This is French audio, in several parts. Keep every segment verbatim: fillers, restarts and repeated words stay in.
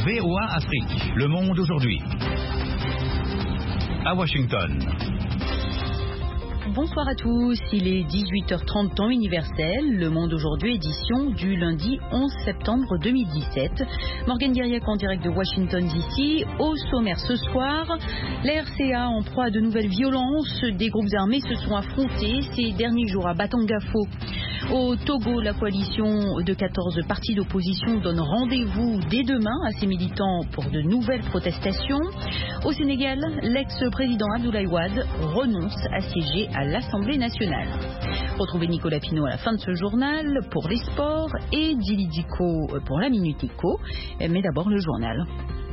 V O A Afrique, Le Monde aujourd'hui. À Washington. Bonsoir à tous, il est dix-huit heures trente temps universel, Le Monde aujourd'hui, édition du lundi onze septembre deux mille dix-sept. Morgane Guiriac en direct de Washington D C. Au sommaire ce soir, la R C A en proie à de nouvelles violences. Des groupes armés se sont affrontés ces derniers jours à Batangafo. Au Togo, la coalition de quatorze partis d'opposition donne rendez-vous dès demain à ses militants pour de nouvelles protestations. Au Sénégal, l'ex-président Abdoulaye Wade renonce à siéger à l'Assemblée nationale. Retrouvez Nicolas Pinault à la fin de ce journal pour les sports et Dili Diko pour la Minute Éco. Mais d'abord le journal.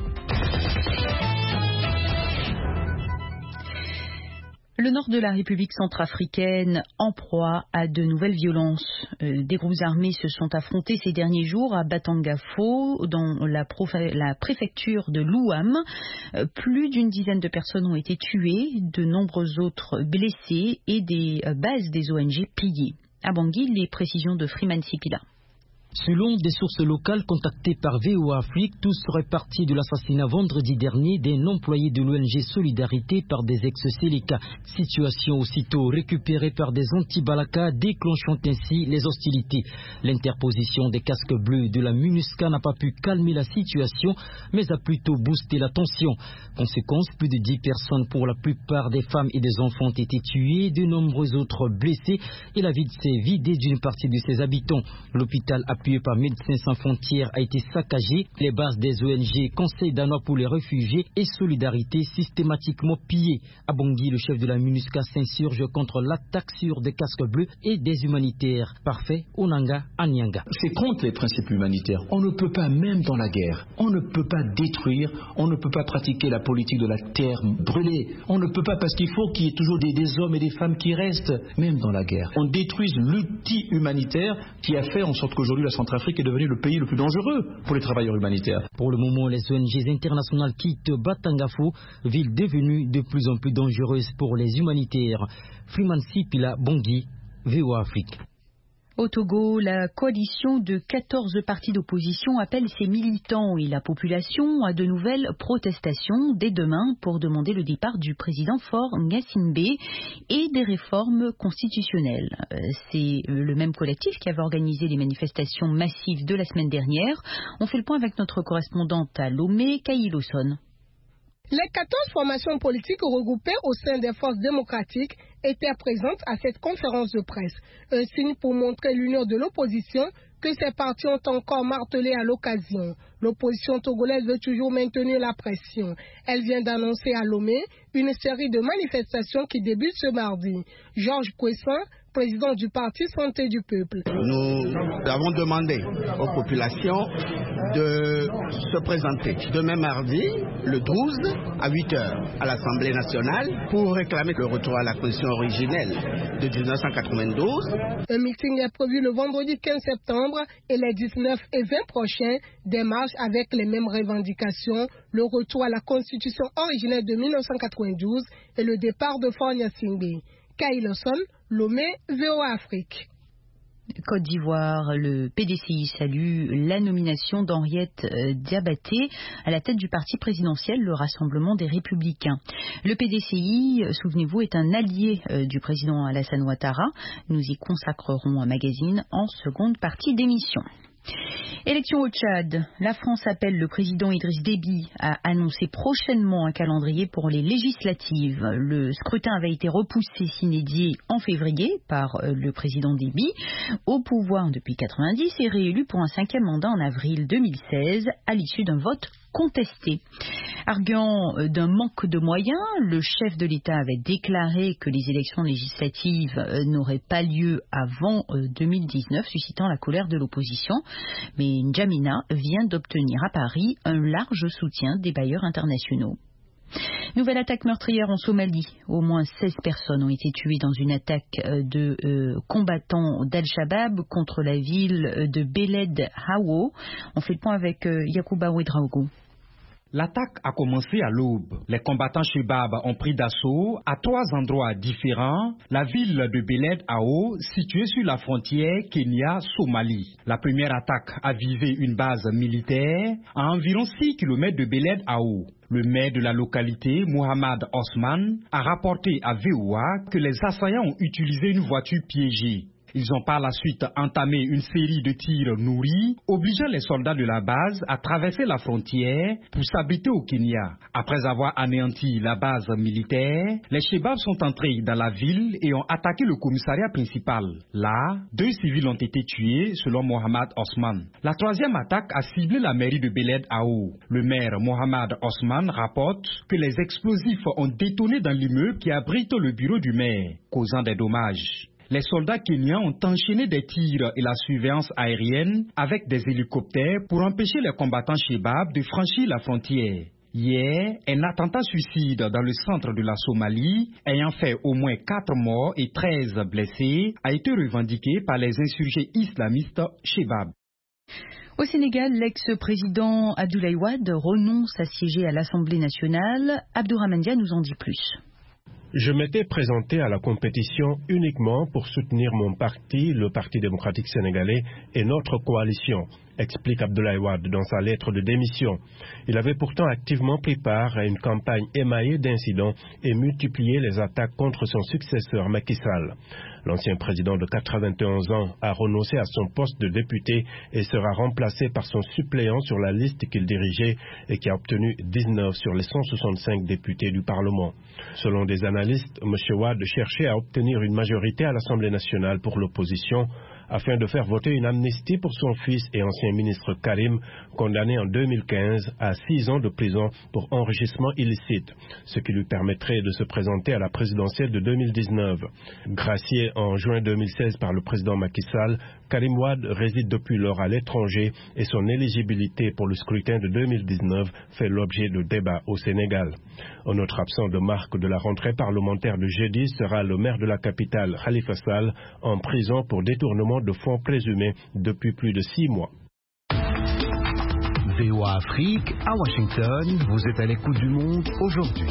Le nord de la République centrafricaine en proie à de nouvelles violences. Euh, des groupes armés se sont affrontés ces derniers jours à Batangafo, dans la, prof- la préfecture de l'Ouham. Euh, plus d'une dizaine de personnes ont été tuées, de nombreux autres blessés et des euh, bases des O N G pillées. À Bangui, les précisions de Freeman Sipila. Selon des sources locales contactées par V O A Afrique, tout serait parti de l'assassinat vendredi dernier d'un employé de l'O N G Solidarité par des ex-Séléka. Situation aussitôt récupérée par des anti-Balaka, déclenchant ainsi les hostilités. L'interposition des casques bleus de la MINUSCA n'a pas pu calmer la situation, mais a plutôt boosté la tension. Conséquence, plus de dix personnes, pour la plupart des femmes et des enfants, ont été tuées, de nombreux autres blessés, et la ville s'est vidée d'une partie de ses habitants. L'hôpital a appuyé par Médecins sans frontières, a été saccagé. Les bases des O N G, Conseil danois pour les réfugiés et Solidarité systématiquement pillées. À Bangui, le chef de la MINUSCA s'insurge contre l'attaque sur des casques bleus et des humanitaires. Parfait, Onanga, Anyanga. C'est contre les principes humanitaires. On ne peut pas, même dans la guerre, on ne peut pas détruire, on ne peut pas pratiquer la politique de la terre brûlée. On ne peut pas, parce qu'il faut qu'il y ait toujours des, des hommes et des femmes qui restent, même dans la guerre. On détruise l'outil humanitaire qui a fait en sorte qu'aujourd'hui la Centrafrique est devenue le pays le plus dangereux pour les travailleurs humanitaires. Pour le moment, les O N G internationales quittent Batangafo, ville devenue de plus en plus dangereuse pour les humanitaires. Freeman Sipila, Bangui, V O A Afrique. Au Togo, la coalition de quatorze partis d'opposition appelle ses militants et la population à de nouvelles protestations dès demain pour demander le départ du président Faure Gnassingbé et des réformes constitutionnelles. C'est le même collectif qui avait organisé les manifestations massives de la semaine dernière. On fait le point avec notre correspondante à Lomé, Kaï Lawson. Les quatorze formations politiques regroupées au sein des forces démocratiques étaient présentes à cette conférence de presse. Un signe pour montrer l'union de l'opposition que ces partis ont encore martelé à l'occasion. L'opposition togolaise veut toujours maintenir la pression. Elle vient d'annoncer à Lomé une série de manifestations qui débutent ce mardi. Georges Kouessan, président du parti Santé du Peuple. Nous avons demandé aux populations de se présenter demain mardi, le douze, à huit heures, à l'Assemblée nationale pour réclamer le retour à la constitution originelle de dix-neuf cent quatre-vingt-douze. Un meeting est prévu le vendredi quinze septembre et les dix-neuf et vingt prochains, des marches avec les mêmes revendications, le retour à la constitution originelle de mille neuf cent quatre-vingt-douze et le départ de Faure Gnassingbé. Kaï Lawson, Lomé, V O A Afrique. Côte d'Ivoire, le P D C I salue la nomination d'Henriette Diabaté à la tête du parti présidentiel, le Rassemblement des Républicains. Le P D C I, souvenez-vous, est un allié du président Alassane Ouattara. Nous y consacrerons un magazine en seconde partie d'émission. Élection au Tchad. La France appelle le président Idriss Déby à annoncer prochainement un calendrier pour les législatives. Le scrutin avait été repoussé sine die en février par le président Déby, au pouvoir depuis quatre-vingt-dix et réélu pour un cinquième mandat en avril deux mille seize à l'issue d'un vote contesté. Arguant d'un manque de moyens, le chef de l'État avait déclaré que les élections législatives n'auraient pas lieu avant deux mille dix-neuf, suscitant la colère de l'opposition. Mais N'Djamena vient d'obtenir à Paris un large soutien des bailleurs internationaux. Nouvelle attaque meurtrière en Somalie. Au moins seize personnes ont été tuées dans une attaque de euh, combattants d'Al-Shabaab contre la ville de Beled Hawo. On fait le point avec euh, Yacouba Ouedraogo. L'attaque a commencé à l'aube. Les combattants Shebab ont pris d'assaut à trois endroits différents la ville de Beled Ao, située sur la frontière Kenya-Somalie. La première attaque a visé une base militaire à environ six kilomètres de Beled Ao. Le maire de la localité, Mohamed Osman, a rapporté à V O A que les assaillants ont utilisé une voiture piégée. Ils ont par la suite entamé une série de tirs nourris, obligeant les soldats de la base à traverser la frontière pour s'abriter au Kenya. Après avoir anéanti la base militaire, les Shebabs sont entrés dans la ville et ont attaqué le commissariat principal. Là, deux civils ont été tués, selon Mohamed Osman. La troisième attaque a ciblé la mairie de Beled Ao. Le maire Mohamed Osman rapporte que les explosifs ont détonné dans l'immeuble qui abrite le bureau du maire, causant des dommages. Les soldats kenyans ont enchaîné des tirs et la surveillance aérienne avec des hélicoptères pour empêcher les combattants Shebab de franchir la frontière. Hier, un attentat suicide dans le centre de la Somalie, ayant fait au moins quatre morts et treize blessés, a été revendiqué par les insurgés islamistes Shebab. Au Sénégal, l'ex-président Abdoulaye Wade renonce à siéger à l'Assemblée nationale. Abdourahmane Dia nous en dit plus. Je m'étais présenté à la compétition uniquement pour soutenir mon parti, le Parti démocratique sénégalais, et notre coalition, explique Abdoulaye Wade dans sa lettre de démission. Il avait pourtant activement pris part à une campagne émaillée d'incidents et multiplié les attaques contre son successeur Macky Sall. L'ancien président de quatre-vingt-onze ans a renoncé à son poste de député et sera remplacé par son suppléant sur la liste qu'il dirigeait et qui a obtenu dix-neuf sur les cent soixante-cinq députés du Parlement. Selon des analystes, M. Wade cherchait à obtenir une majorité à l'Assemblée nationale pour l'opposition afin de faire voter une amnistie pour son fils et ancien ministre Karim, condamné en deux mille quinze à six ans de prison pour enrichissement illicite, ce qui lui permettrait de se présenter à la présidentielle de deux mille dix-neuf. Gracié en juin deux mille seize par le président Macky Sall, Karim Wade réside depuis lors à l'étranger et son éligibilité pour le scrutin de deux mille dix-neuf fait l'objet de débats au Sénégal. Un autre absent de marque de la rentrée parlementaire de jeudi sera le maire de la capitale, Khalifa Sall, en prison pour détournement de fonds présumés depuis plus de six mois. V O A Afrique, à Washington, vous êtes à l'écoute du monde aujourd'hui.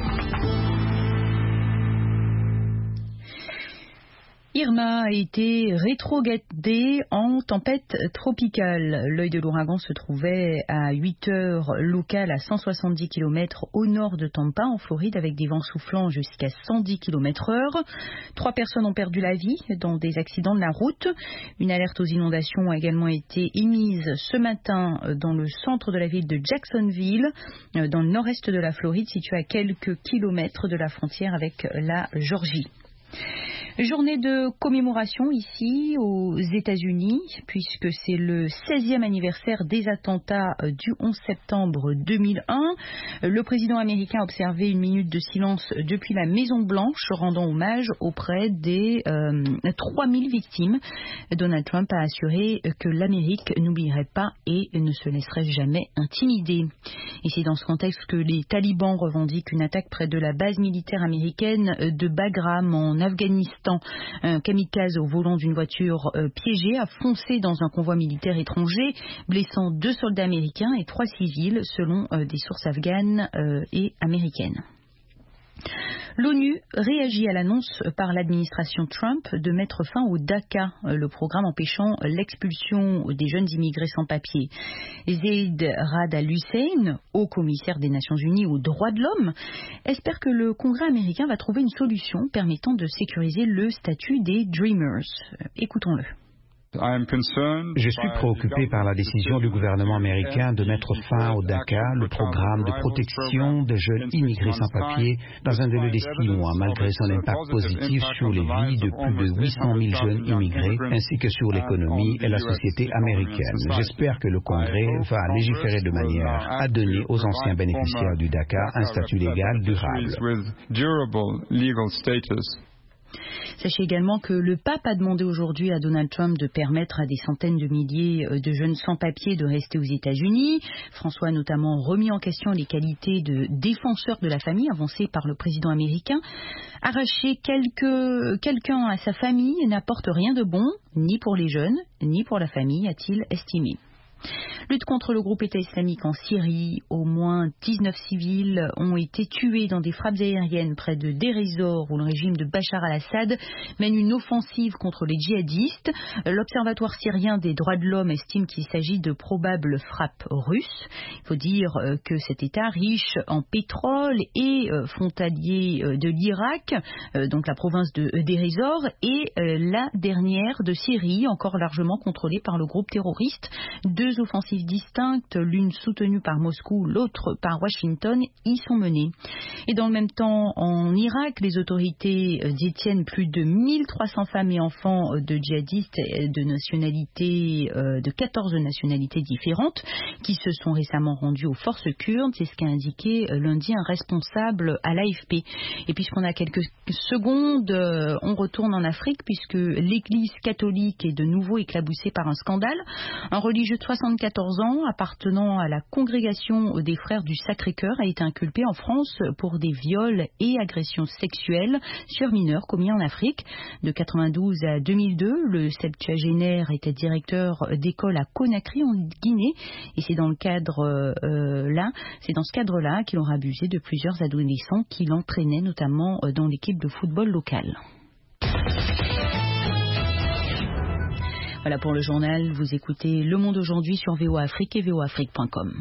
Irma a été rétrogradée en tempête tropicale. L'œil de l'ouragan se trouvait à huit heures locales à cent soixante-dix kilomètres au nord de Tampa, en Floride, avec des vents soufflant jusqu'à cent dix kilomètres heure. Trois personnes ont perdu la vie dans des accidents de la route. Une alerte aux inondations a également été émise ce matin dans le centre de la ville de Jacksonville, dans le nord-est de la Floride, situé à quelques kilomètres de la frontière avec la Géorgie. Journée de commémoration ici aux États-Unis, puisque c'est le seizième anniversaire des attentats du onze septembre deux mille un. Le président américain a observé une minute de silence depuis la Maison-Blanche, rendant hommage auprès des euh, trois mille victimes. Donald Trump a assuré que l'Amérique n'oublierait pas et ne se laisserait jamais intimider. Et c'est dans ce contexte que les talibans revendiquent une attaque près de la base militaire américaine de Bagram en Afghanistan. Un kamikaze au volant d'une voiture euh, piégée a foncé dans un convoi militaire étranger, blessant deux soldats américains et trois civils, selon euh, des sources afghanes euh, et américaines. L'ONU réagit à l'annonce par l'administration Trump de mettre fin au DACA, le programme empêchant l'expulsion des jeunes immigrés sans papier. Zeid Ra'ad Al-Hussein, haut commissaire des Nations Unies aux droits de l'homme, espère que le Congrès américain va trouver une solution permettant de sécuriser le statut des Dreamers. Écoutons-le. Je suis préoccupé par la décision du gouvernement américain de mettre fin au DACA, le programme de protection des jeunes immigrés sans papier, dans un délai de six mois, malgré son impact positif sur les vies de plus de huit cent mille jeunes immigrés, ainsi que sur l'économie et la société américaine. J'espère que le Congrès va légiférer de manière à donner aux anciens bénéficiaires du DACA un statut légal durable. Sachez également que le pape a demandé aujourd'hui à Donald Trump de permettre à des centaines de milliers de jeunes sans-papiers de rester aux États-Unis. François a notamment remis en question les qualités de défenseur de la famille avancées par le président américain. Arracher quelque, quelqu'un à sa famille n'apporte rien de bon, ni pour les jeunes, ni pour la famille, a-t-il estimé. Lutte contre le groupe État islamique en Syrie. Au moins dix-neuf civils ont été tués dans des frappes aériennes près de Deir ez-Zor où le régime de Bachar al-Assad mène une offensive contre les djihadistes. L'Observatoire syrien des droits de l'homme estime qu'il s'agit de probables frappes russes. Il faut dire que cet État riche en pétrole et frontalier de l'Irak, donc la province de Deir ez-Zor, est la dernière de Syrie, encore largement contrôlée par le groupe terroriste. Deux offensives distinctes, l'une soutenue par Moscou, l'autre par Washington, y sont menées. Et dans le même temps, en Irak, les autorités détiennent plus de mille trois cents femmes et enfants de djihadistes de nationalités, de quatorze nationalités différentes qui se sont récemment rendus aux forces kurdes. C'est ce qu'a indiqué lundi un responsable à l'A F P. Et puisqu'on a quelques secondes, on retourne en Afrique puisque l'église catholique est de nouveau éclaboussée par un scandale. Un religieux de soixante-quatorze ans appartenant à la congrégation des frères du Sacré-Cœur a été inculpé en France pour des viols et agressions sexuelles sur mineurs commis en Afrique. De quatre-vingt-douze à deux mille deux, le septuagénaire était directeur d'école à Conakry en Guinée et c'est dans le cadre euh, là, c'est dans ce cadre-là qu'il aura abusé de plusieurs adolescents qu'il entraînait notamment dans l'équipe de football locale. Voilà pour le journal, vous écoutez Le Monde aujourd'hui sur V O A Afrique et V O A Afrique point com.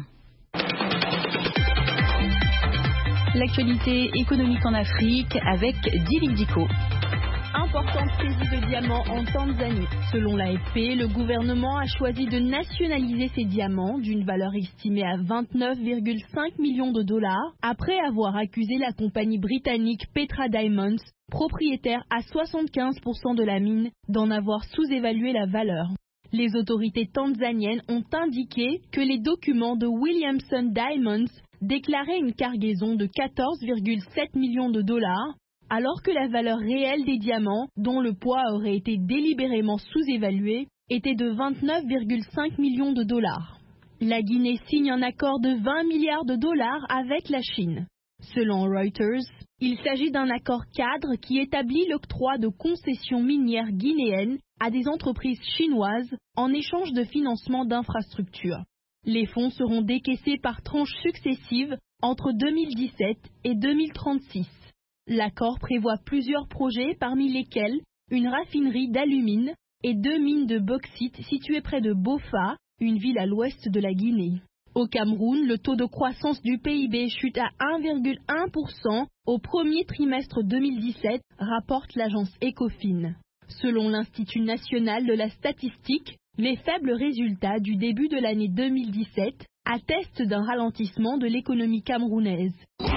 L'actualité économique en Afrique avec Dilip Diko. Importante saisie de diamants en Tanzanie. Selon l'A F P, le gouvernement a choisi de nationaliser ces diamants d'une valeur estimée à vingt-neuf virgule cinq millions de dollars après avoir accusé la compagnie britannique Petra Diamonds, propriétaire à soixante-quinze pour cent de la mine, d'en avoir sous-évalué la valeur. Les autorités tanzaniennes ont indiqué que les documents de Williamson Diamonds déclaraient une cargaison de quatorze virgule sept millions de dollars, alors que la valeur réelle des diamants, dont le poids aurait été délibérément sous-évalué, était de vingt-neuf virgule cinq millions de dollars. La Guinée signe un accord de vingt milliards de dollars avec la Chine. Selon Reuters, il s'agit d'un accord cadre qui établit l'octroi de concessions minières guinéennes à des entreprises chinoises en échange de financement d'infrastructures. Les fonds seront décaissés par tranches successives entre deux mille dix-sept et deux mille trente-six. L'accord prévoit plusieurs projets, parmi lesquels une raffinerie d'alumine et deux mines de bauxite situées près de Bofa, une ville à l'ouest de la Guinée. Au Cameroun, le taux de croissance du P I B chute à un virgule un pour cent au premier trimestre deux mille dix-sept, rapporte l'agence Ecofin. Selon l'Institut national de la statistique, les faibles résultats du début de l'année deux mille dix-sept attestent d'un ralentissement de l'économie camerounaise.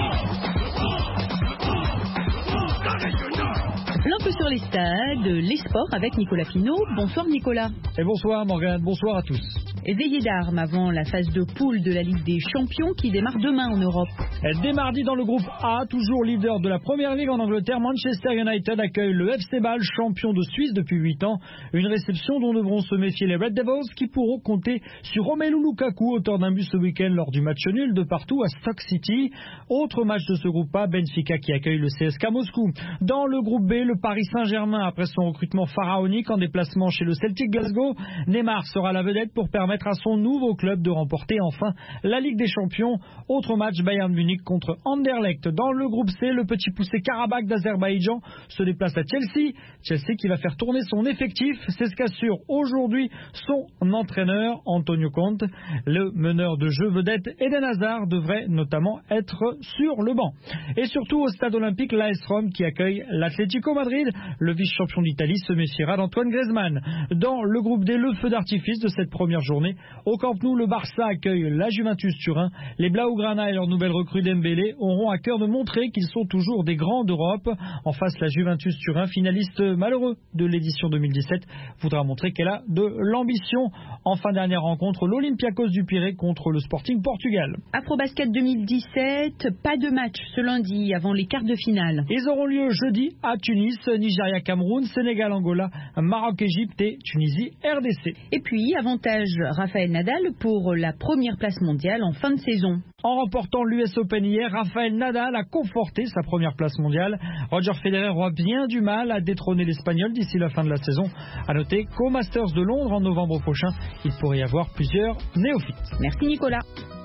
L'info sur les stades, les sports avec Nicolas Pinault. Bonsoir Nicolas. Et bonsoir Morgane, bonsoir à tous. Et veillée d'armes avant la phase de poule de la Ligue des Champions qui démarre demain en Europe. Dès mardi dans le groupe A, toujours leader de la Première Ligue en Angleterre, Manchester United accueille le F C Bâle, champion de Suisse depuis huit ans. Une réception dont devront se méfier les Red Devils qui pourront compter sur Romelu Lukaku, auteur d'un but ce week-end lors du match nul de partout à Stoke City. Autre match de ce groupe A, Benfica qui accueille le C S K Moscou. Dans le groupe B, le Paris Saint-Germain après son recrutement pharaonique en déplacement chez le Celtic Glasgow. Neymar sera la vedette pour permettre à son nouveau club de remporter enfin la Ligue des Champions. Autre match, Bayern Munich contre Anderlecht. Dans le groupe C, le petit poussé Karabakh d'Azerbaïdjan se déplace à Chelsea. Chelsea qui va faire tourner son effectif, c'est ce qu'assure aujourd'hui son entraîneur Antonio Conte. Le meneur de jeu vedette Eden Hazard devrait notamment être sur le banc. Et surtout au stade olympique, l'A S Rome qui accueille l'Atlético Madrid. Le vice-champion d'Italie se méfiera d'Antoine Griezmann. Dans le groupe D, le feu d'artifice de cette première journée. Au Camp Nou, le Barça accueille la Juventus Turin. Les Blaugrana et leur nouvelle recrue Dembélé auront à cœur de montrer qu'ils sont toujours des grands d'Europe. En face, la Juventus Turin, finaliste malheureux de l'édition deux mille dix-sept, voudra montrer qu'elle a de l'ambition. Enfin, dernière rencontre, l'Olympiakos du Pirée contre le Sporting Portugal. Afrobasket deux mille dix-sept, pas de match ce lundi avant les quarts de finale. Ils auront lieu jeudi à Tunis, Nigeria-Cameroun, Sénégal-Angola, Maroc-Égypte et Tunisie-R D C. Et puis, avantage Rafael Nadal pour la première place mondiale en fin de saison. En remportant l'U S Open Open hier, Rafael Nadal a conforté sa première place mondiale. Roger Federer aura bien du mal à détrôner l'Espagnol d'ici la fin de la saison. À noter qu'au Masters de Londres en novembre prochain, il pourrait y avoir plusieurs néophytes. Merci Nicolas.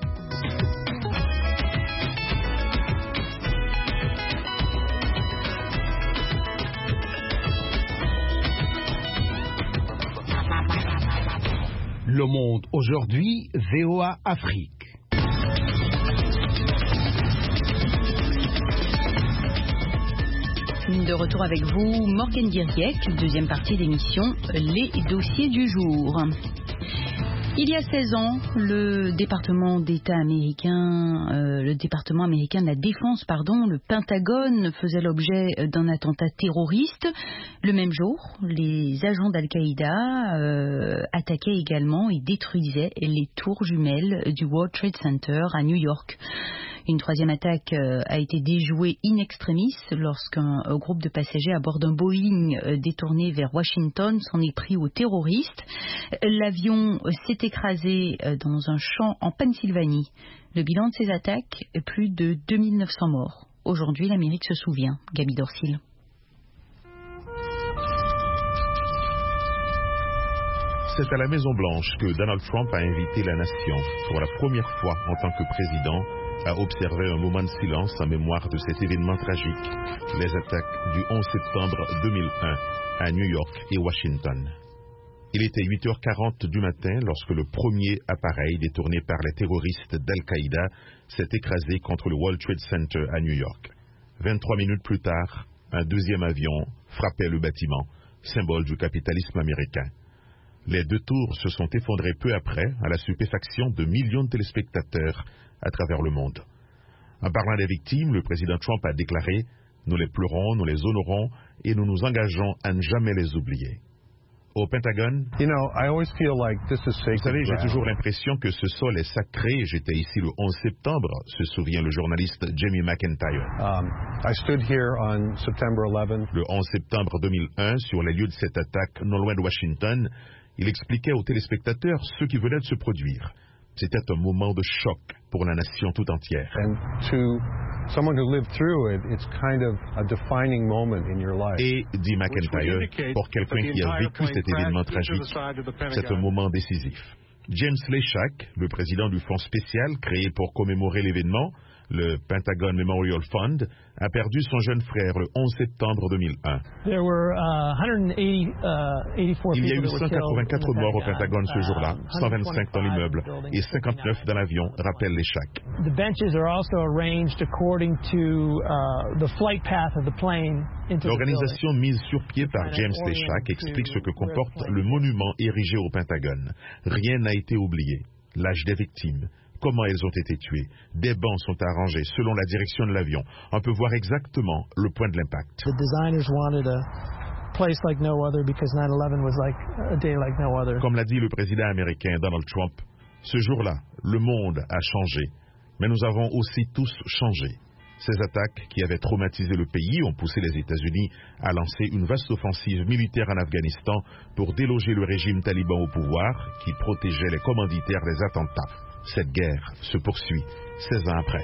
Le Monde aujourd'hui, V O A Afrique. De retour avec vous, Morgane Diriec, deuxième partie d'émission, les dossiers du jour. Il y a seize ans, le département d'État américain, euh, le département américain de la Défense, pardon, le Pentagone, faisait l'objet d'un attentat terroriste. Le même jour, les agents d'Al-Qaïda euh, attaquaient également et détruisaient les tours jumelles du World Trade Center à New York. Une troisième attaque euh, a été déjouée in extremis lorsqu'un euh, groupe de passagers à bord d'un Boeing euh, détourné vers Washington s'en est pris aux terroristes. L'avion euh, s'est écrasé euh, dans un champ en Pennsylvanie. Le bilan de ces attaques est plus de deux mille neuf cents morts. Aujourd'hui, l'Amérique se souvient. Gaby Dorsil. C'est à la Maison-Blanche que Donald Trump a invité la nation, pour la première fois en tant que président, à observer un moment de silence en mémoire de cet événement tragique, les attaques du onze septembre deux mille un à New York et Washington. Il était huit heures quarante du matin lorsque le premier appareil détourné par les terroristes d'Al-Qaïda s'est écrasé contre le World Trade Center à New York. vingt-trois minutes plus tard, un deuxième avion frappait le bâtiment, symbole du capitalisme américain. Les deux tours se sont effondrées peu après, à la stupéfaction de millions de téléspectateurs à travers le monde. En parlant des victimes, le président Trump a déclaré « Nous les pleurons, nous les honorons et nous nous engageons à ne jamais les oublier ». Au Pentagone, you know, I always feel like this is sacred. Vous savez, j'ai toujours l'impression que ce sol est sacré. J'étais ici le onze septembre, se souvient le journaliste Jamie McIntyre. Um, I stood here on September eleventh. Le onze septembre deux mille un, sur les lieux de cette attaque non loin de Washington, il expliquait aux téléspectateurs ce qui venait de se produire. C'était un moment de choc pour la nation tout entière. Et, dit McIntyre, pour quelqu'un qui a vécu cet événement tragique, c'est un moment décisif. James Leshak, le président du fonds spécial créé pour commémorer l'événement, le Pentagon Memorial Fund, a perdu son jeune frère le onze septembre deux mille un. Il y a eu cent quatre-vingt-quatre morts au Pentagone ce jour-là, cent vingt-cinq dans l'immeuble et cinquante-neuf dans l'avion, rappelle Leshak. L'organisation mise sur pied par James Leshak explique ce que comporte le monument érigé au Pentagone. Rien n'a été oublié. L'âge des victimes, comment elles ont été tuées. Des bancs sont arrangés selon la direction de l'avion. On peut voir exactement le point de l'impact. Comme l'a dit le président américain Donald Trump, ce jour-là, le monde a changé, mais nous avons aussi tous changé. Ces attaques qui avaient traumatisé le pays ont poussé les États-Unis à lancer une vaste offensive militaire en Afghanistan pour déloger le régime taliban au pouvoir qui protégeait les commanditaires des attentats. Cette guerre se poursuit seize ans après.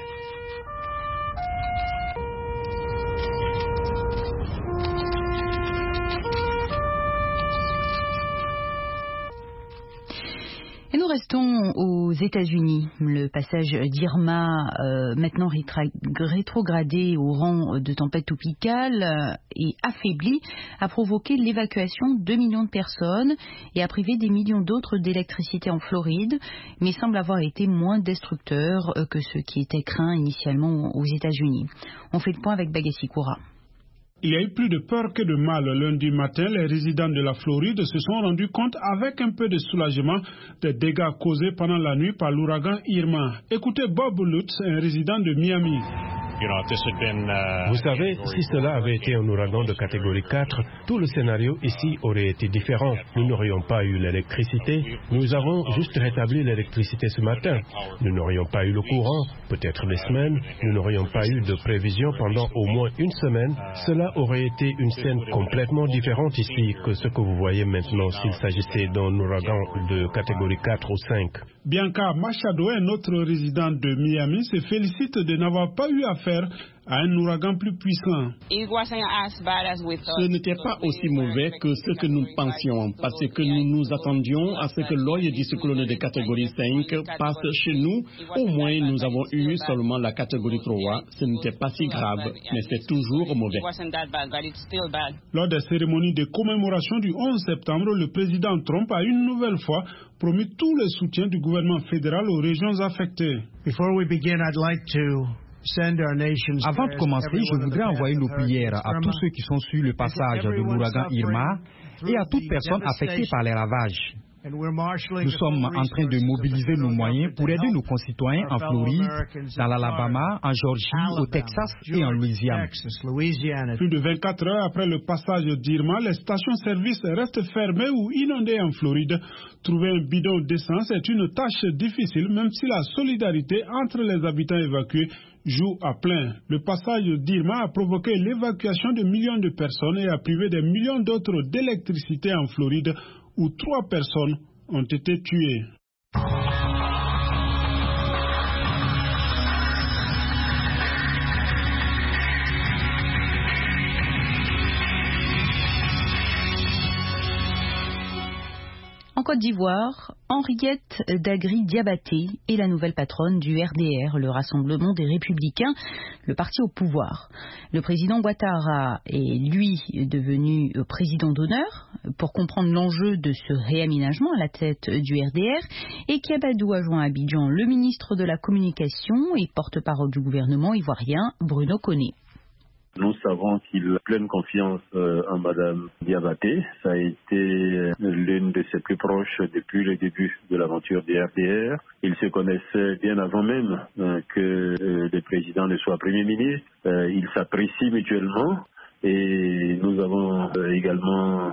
Et nous restons aux États-Unis. Le passage d'Irma, euh, maintenant rétra- rétrogradé au rang de tempête tropicale euh, et affaibli, a provoqué l'évacuation de deux millions de personnes et a privé des millions d'autres d'électricité en Floride, mais semble avoir été moins destructeur euh, que ce qui était craint initialement aux États-Unis. On fait le point avec Bagassi Koura. Il y a eu plus de peur que de mal. Lundi matin, les résidents de la Floride se sont rendus compte avec un peu de soulagement des dégâts causés pendant la nuit par l'ouragan Irma. Écoutez Bob Lutz, un résident de Miami. Vous savez, si cela avait été un ouragan de catégorie quatre, tout le scénario ici aurait été différent. Nous n'aurions pas eu l'électricité. Nous avons juste rétabli l'électricité ce matin. Nous n'aurions pas eu le courant, peut-être des semaines. Nous n'aurions pas eu de prévision pendant au moins une semaine. Cela aurait été une scène complètement différente ici que ce que vous voyez maintenant s'il s'agissait d'un ouragan de catégorie quatre ou cinq. Bianca Machado, un autre résident de Miami, se félicite de n'avoir pas eu affaire à un ouragan plus puissant. Ce n'était pas aussi mauvais que ce que nous pensions, parce que nous nous attendions à ce que l'œil du cyclone de catégorie cinq passe chez nous. Au moins, nous avons eu seulement la catégorie trois. Ce n'était pas si grave, mais c'est toujours mauvais. Lors des cérémonies de commémoration du onze septembre, le président Trump a une nouvelle fois promis tout le soutien du gouvernement fédéral aux régions affectées. Before we begin, I'd like to Avant de commencer, je voudrais envoyer nos prières à tous ceux qui sont sur le passage de l'ouragan Irma et à toute personne affectée par les ravages. Nous sommes en train de mobiliser nos moyens pour aider nos concitoyens en Floride, dans l'Alabama, en Georgie, au Texas et en Louisiane. Plus de vingt-quatre heures après le passage d'Irma, les stations-service restent fermées ou inondées en Floride. Trouver un bidon d'essence est une tâche difficile, même si la solidarité entre les habitants évacués joue à plein. Le passage d'Irma a provoqué l'évacuation de millions de personnes et a privé des millions d'autres d'électricité en Floride, où trois personnes ont été tuées. En Côte d'Ivoire, Henriette Dagri-Diabaté est la nouvelle patronne du R D R, le Rassemblement des Républicains, le parti au pouvoir. Le président Ouattara est, lui, devenu président d'honneur. Pour comprendre l'enjeu de ce réaménagement à la tête du R D R, et Kiabadou a joint à Abidjan le ministre de la Communication et porte-parole du gouvernement ivoirien, Bruno Koné. Nous savons qu'il a pleine confiance euh, en Madame Diabaté. Ça a été l'une de ses plus proches depuis le début de l'aventure du R D R. Ils se connaissaient bien avant même euh, que euh, le président ne soit Premier ministre. Euh, ils s'apprécient mutuellement. Et nous avons euh, également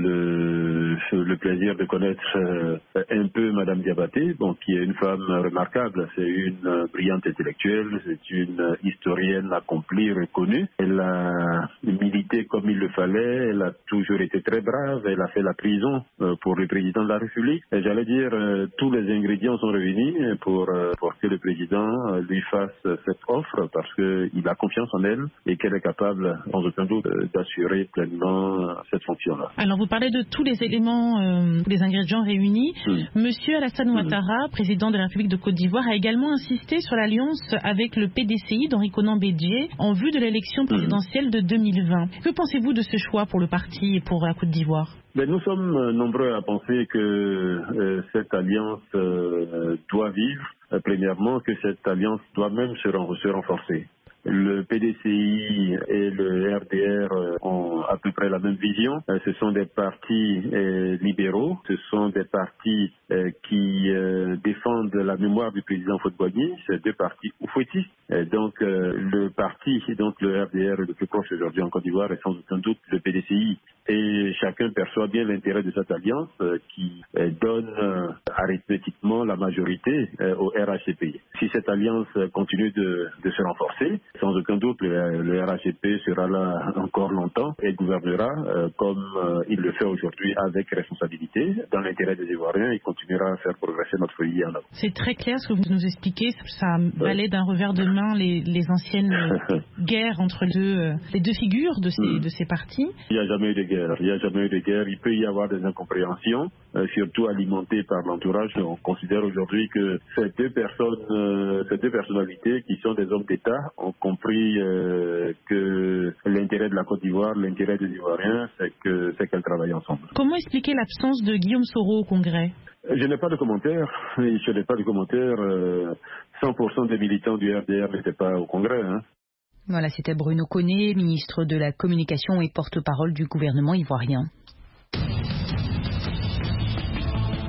le, le plaisir de connaître euh, un peu Madame Diabaté, bon, qui est une femme remarquable. C'est une euh, brillante intellectuelle, c'est une euh, historienne accomplie, reconnue. Elle a milité comme il le fallait, elle a toujours été très brave, elle a fait la prison euh, pour le président de la République. Et j'allais dire, euh, tous les ingrédients sont réunis pour, euh, pour que le président euh, lui fasse cette offre, parce qu'il a confiance en elle et qu'elle est capable, sans aucun doute, d'assurer pleinement cette fonction-là. Alors vous parlez de tous les éléments, euh, les ingrédients réunis. Mmh. Monsieur Alassane Ouattara, mmh. président de la République de Côte d'Ivoire, a également insisté sur l'alliance avec le P D C I d'Henri Konan Bédié en vue de l'élection présidentielle mmh. de deux mille vingt. Que pensez-vous de ce choix pour le parti et pour la Côte d'Ivoire? Ben, nous sommes nombreux à penser que euh, cette alliance euh, doit vivre. Euh, premièrement, que cette alliance doit même se, ren- se renforcer. Le P D C I et le R D R ont à peu près la même vision. Ce sont des partis euh, libéraux, ce sont des partis euh, qui euh, défendent la mémoire du président Faure-Boigny, c'est deux partis oufouettistes. Donc euh, le parti, donc le R D R le plus proche aujourd'hui en Côte d'Ivoire est sans aucun doute le P D C I. Et chacun perçoit bien l'intérêt de cette alliance euh, qui euh, donne euh, arithmétiquement la majorité euh, au R H C P. Si cette alliance continue de, de se renforcer, sans aucun doute, le, le R H C P sera là encore longtemps et gouvernera euh, comme euh, il le fait aujourd'hui avec responsabilité, dans l'intérêt des Ivoiriens, et continuera à faire progresser notre pays en avant. C'est très clair ce que vous nous expliquez. Ça balaie d'un revers de main les, les anciennes guerres entre les deux, euh, les deux figures de ces, mm. de ces partis. Il n'y a jamais eu de guerre. Il n'y a jamais eu de guerre. Il peut y avoir des incompréhensions, euh, surtout alimentées par l'entourage. On considère aujourd'hui que ces deux personnes, euh, ces deux personnalités qui sont des hommes d'État ont compris euh, que l'intérêt de la Côte d'Ivoire, l'intérêt des Ivoiriens, c'est que c'est qu'elles travaillent ensemble. Comment expliquer l'absence de Guillaume Soro au Congrès? Je n'ai pas de commentaire. Je n'ai pas de commentaire. Euh, cent pour cent des militants du R D R n'étaient pas au Congrès. Hein. Voilà, c'était Bruno Koné, ministre de la Communication et porte-parole du gouvernement ivoirien.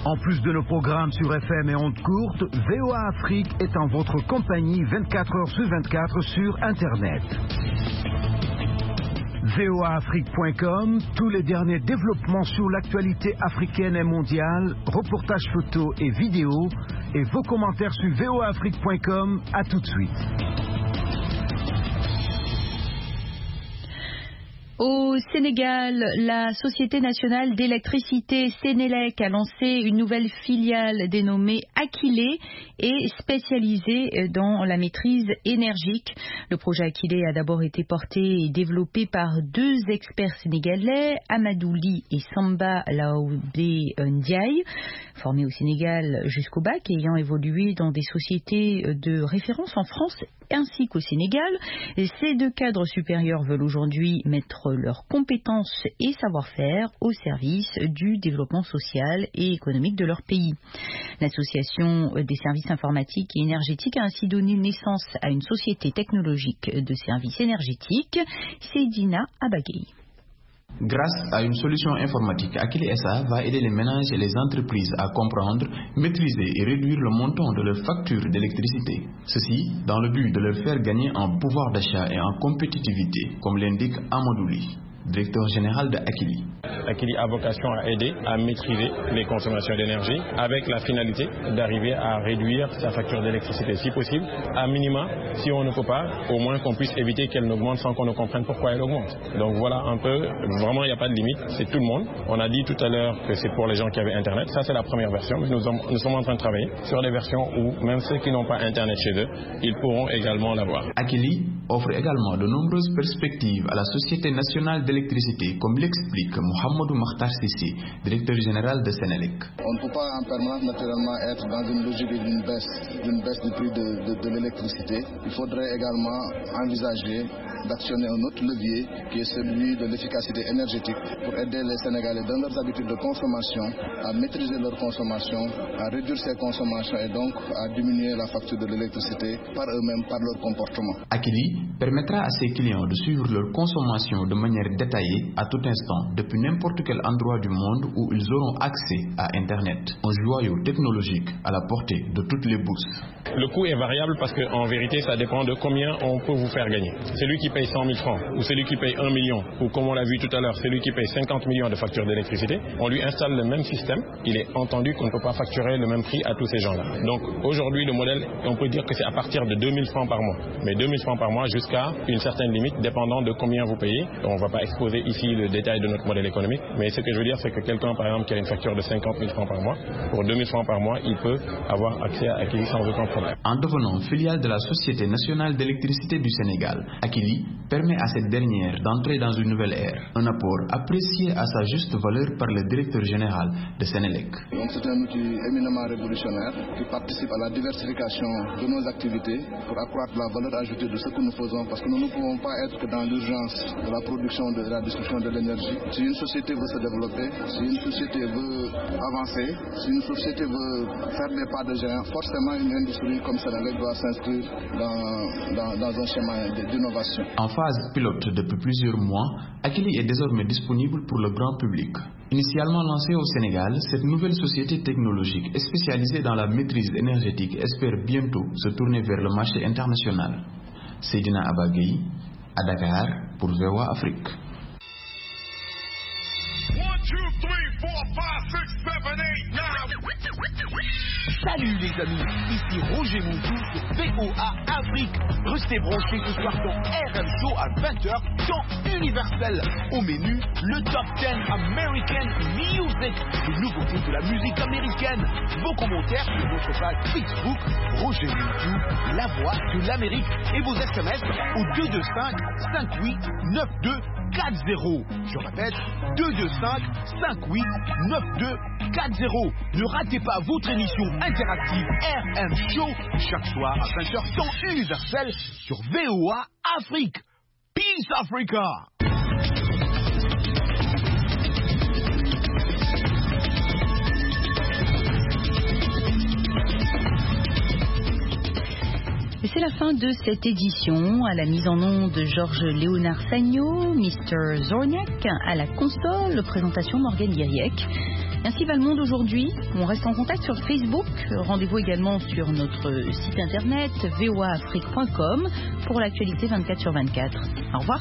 En plus de nos programmes sur F M et ondes courtes, V O A Afrique est en votre compagnie vingt-quatre heures sur vingt-quatre sur Internet. V O A Afrique point com, tous les derniers développements sur l'actualité africaine et mondiale, reportages photos et vidéos, et vos commentaires sur V O A Afrique point com. À tout de suite. Au Sénégal, la Société nationale d'électricité Sénélec a lancé une nouvelle filiale dénommée Akilé et spécialisée dans la maîtrise énergique. Le projet Akilé a d'abord été porté et développé par deux experts sénégalais, Amadou Ly et Samba Laoubé Ndiaye, formés au Sénégal jusqu'au bac et ayant évolué dans des sociétés de référence en France ainsi qu'au Sénégal. Ces deux cadres supérieurs veulent aujourd'hui mettre leurs compétences et savoir-faire au service du développement social et économique de leur pays. L'association des services informatiques et énergétiques a ainsi donné naissance à une société technologique de services énergétiques, Seydina Abagay. Grâce à une solution informatique, Akilé S A va aider les ménages et les entreprises à comprendre, maîtriser et réduire le montant de leurs factures d'électricité. Ceci dans le but de leur faire gagner en pouvoir d'achat et en compétitivité, comme l'indique Amadou Ly, directeur général de Akili. Akili a vocation à aider à maîtriser les consommations d'énergie avec la finalité d'arriver à réduire sa facture d'électricité si possible. À minima, si on ne peut pas, au moins qu'on puisse éviter qu'elle n'augmente sans qu'on ne comprenne pourquoi elle augmente. Donc voilà un peu, vraiment il n'y a pas de limite, c'est tout le monde. On a dit tout à l'heure que c'est pour les gens qui avaient Internet, ça c'est la première version, mais nous, nous sommes en train de travailler sur des versions où même ceux qui n'ont pas Internet chez eux, ils pourront également l'avoir. Akili offre également de nombreuses perspectives à la Société nationale d'électricité, comme l'explique Mohamedou Makhtar Sissi, directeur général de Sénélec. On ne peut pas en permanence naturellement être dans une logique d'une baisse, d'une baisse du prix de, de, de l'électricité. Il faudrait également envisager d'actionner un autre levier qui est celui de l'efficacité énergétique pour aider les Sénégalais dans leurs habitudes de consommation à maîtriser leur consommation, à réduire ces consommations et donc à diminuer la facture de l'électricité par eux-mêmes, par leur comportement. Akili permettra à ses clients de suivre leur consommation de manière détaillée à tout instant depuis n'importe quel endroit du monde où ils auront accès à Internet. Un joyau technologique à la portée de toutes les bourses. Le coût est variable parce qu'en vérité, ça dépend de combien on peut vous faire gagner. Celui qui paye cent mille francs ou celui qui paye un million ou comme on l'a vu tout à l'heure, celui qui paye cinquante millions de factures d'électricité, on lui installe le même système. Il est entendu qu'on ne peut pas facturer le même prix à tous ces gens-là. Donc aujourd'hui, le modèle, on peut dire que c'est à partir de deux mille francs par mois. Mais deux mille francs par mois jusqu'à une certaine limite, dépendant de combien vous payez. On ne va pas exposer ici le détail de notre modèle économique, mais ce que je veux dire, c'est que quelqu'un, par exemple, qui a une facture de cinquante mille francs par mois, pour deux mille francs par mois, il peut avoir accès à Akili sans aucun problème. En devenant filiale de la Société nationale d'électricité du Sénégal, Akili permet à cette dernière d'entrer dans une nouvelle ère, un apport apprécié à sa juste valeur par le directeur général de Sénélec. Donc c'est un outil éminemment révolutionnaire qui participe à la diversification de nos activités pour accroître la valeur ajoutée de ce que nous faisons, parce que nous ne pouvons pas être que dans l'urgence de la production de la distribution de l'énergie. Si une société veut se développer, si une société veut avancer, si une société veut faire des pas de géant, forcément une industrie comme Sénélec doit s'inscrire dans, dans, dans un schéma d'innovation. En phase pilote depuis plusieurs mois, Akili est désormais disponible pour le grand public. Initialement lancée au Sénégal, cette nouvelle société technologique est spécialisée dans la maîtrise énergétique et espère bientôt se tourner vers le marché international. Seydina Abagay, à Dakar, pour V O A Afrique. Salut les amis, ici Roger Moutou sur V O A Afrique. Restez branchés ce soir dans R M Show à vingt heures, temps universel. Au menu, le Top dix American Music, les nouveautés de la musique américaine. Vos commentaires sur notre page Facebook, Roger Moutou, la voix de l'Amérique, et vos S M S au deux deux cinq, cinq huit neuf deux quatre zéro. Je répète, deux deux cinq, cinq huit neuf deux quatre zéro. Ne ratez pas votre émission interactive R M Show chaque soir à vingt heures temps universel sur V O A Afrique. Peace Africa. Et c'est la fin de cette édition. À la mise en onde de Georges Léonard Sagno, mister Zorniak, à la console, présentation Morgane Guiriec. Ainsi va le monde aujourd'hui. On reste en contact sur Facebook. Rendez-vous également sur notre site internet v o a afrique point com pour l'actualité vingt-quatre sur vingt-quatre. Au revoir.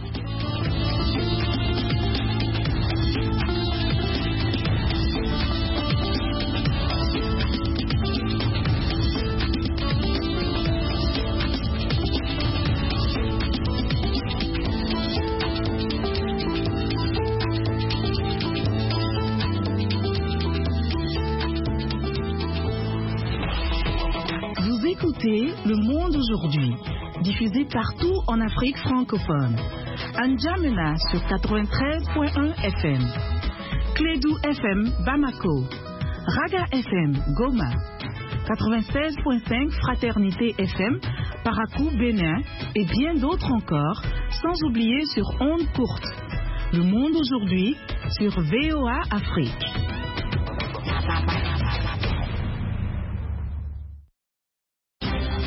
Le Monde aujourd'hui, diffusé partout en Afrique francophone. N'Djamena sur quatre-vingt-treize point un F M, Clédou F M Bamako, Raga F M Goma, quatre-vingt-seize point cinq Fraternité F M Parakou Bénin et bien d'autres encore, sans oublier sur ondes courtes. Le Monde aujourd'hui sur V O A Afrique.